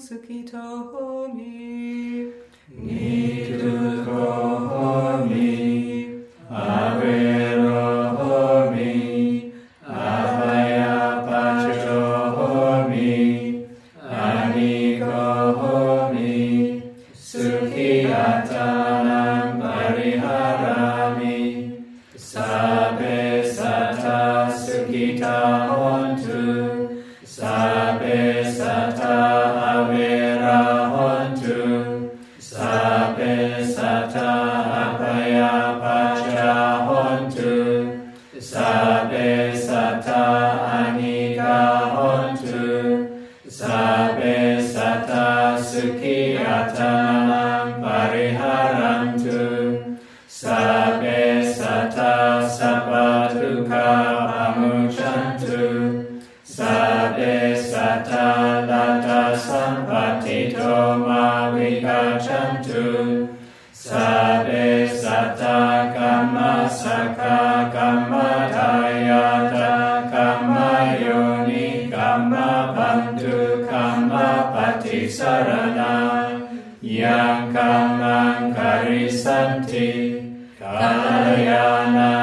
สุขิโตโหมินิทุโกโหมิอเวโรโหมิอภัยปัจโจโหมิอานิโกโหมิสุขิอัตตานังปริหารามิสัพเพสัตตาสุขิตาโหนตุสัพเพสัตตาอเวราโหนตุสัพเพสัตตาอภัยปัจจาโหนตุสัพเพสัตตาอานิกาโหนตุสัพเพสัตตาสุขิอัตตานังปริหารันตุสัพเพสัตตาสัพพทุกขาปมุจจันตุสัพเพสัตตาลัตตสัมปติโตมาวิกัจจันตุสัพเพสัตตากัมมัสสะขะกัมมัฏฐายาตะกัมมโยนิกัมมพันธุกัมมปฏิสรณังยังกัมมังคาริสันติกัลยาณั